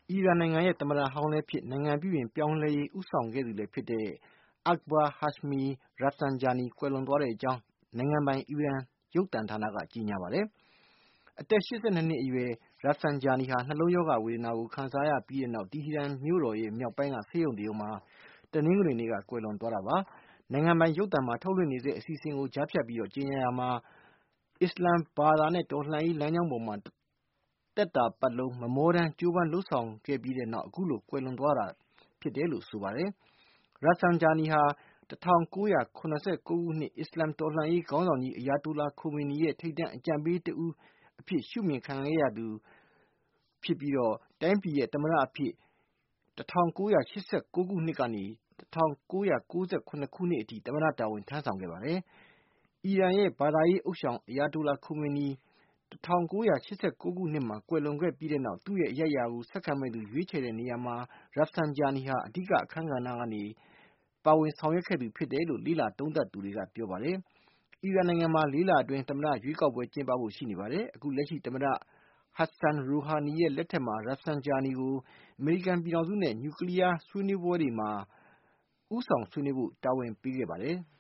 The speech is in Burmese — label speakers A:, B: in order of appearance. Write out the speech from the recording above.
A: အီရန်နိုင်ငံရဲ့သမ္မတဟောင်းလည်းဖြစ် နိုင်ငံပြုပြင်ပြောင်းလဲရေးဦးဆောင်ခဲ့သူလည်းဖြစ်တဲ့ Akbar Hashemi Rafsanjani ကွယ်လွန်သွားကြောင်း နိုင်ငံပိုင်အီရန်ရုပ်သံဌာနက ကြေညာပါတယ်။ အသက် ၈၂ နှစ်အရွယ် Rafsanjani ဟာ နှလုံးရောဂါဝေဒနာကိုခံစားရပြီးတဲ့နောက် တီဟီရန်မြို့တော်ရဲ့မြောက်ပိုင်းက ဆေးရုံတရုံမှာ တနင်္ဂနွေနေ့က ကွယ်လွန်သွားတာပါ။ နိုင်ငံပိုင်ရုပ်သံမှာ ထုတ်လွှင့်နေဆဲအစီအစဉ်ကို ကြားဖြတ်ပြီးကြေညာရာမှာ အစ္စလာမ်ဘာသာနဲ့ တော်လှန်ရေးလမ်းကြောင်းပေါ်မှာ သက်တာပတ်လုံး မမောတမ်းကြိုးပမ်းလုပ်ဆောင်ခဲ့ပြီးတဲ့နောက် အခုလို ကွယ်လွန်သွားတာဖြစ်တယ်လို့ ဆိုပါတယ်။ Rafsanjani ဟာ 1979 ခုနှစ် အစ္စလာမ်တော်လှန်ရေးခေါင်းဆောင်ကြီး Ayatollah Khomeini ရဲ့ ထိပ်တန်းအကြံပေးတဦးအဖြစ် ရှုမြင်ခံခဲ့ရသူဖြစ်ပြီး တိုင်းပြည်ရဲ့သမ္မတအဖြစ် 1989 ခုနှစ်ကနေ 1997 ခုနှစ်အထိ သမ္မတတာဝန်ထမ်းဆောင်ခဲ့ပါတယ်။ အီရန်ရဲ့ဘာသာရေးဥသျှောင် Ayatollah Khomeini 1989 ခုနှစ်မှာ ကွယ်လွန်ခဲ့ပြီးတဲ့နောက် သူ့ရဲ့အရိုက်အရာကို ဆက်ခံမယ့်သူရွေးချယ်တဲ့နေရာမှာ Rafsanjani ဟာ အဓိကအခန်းကဏ္ဍကနေ ပါဝင်ဆောင်ရွက်ခဲ့သူဖြစ်တယ်လို့ လေ့လာသုံးသပ်သူတွေက ပြောပါတယ်။ အီရန်နိုင်ငံမှာ ၄ လအတွင်း သမ္မတရွေးကောက်ပွဲကျင်းပဖို့ရှိပါတယ်။ အခုလက်ရှိသမ္မတ Hassan Rouhani ရဲ့လက်ထက်မှာ Rafsanjani ကို အမေရိကန်ပြည်ထောင်စုနဲ့ နျူကလီးယားဆွေးနွေးပွဲတွေမှာ ဦးဆောင်ဆွေးနွေးဖို့ တာဝန်ပေးခဲ့ပါတယ်။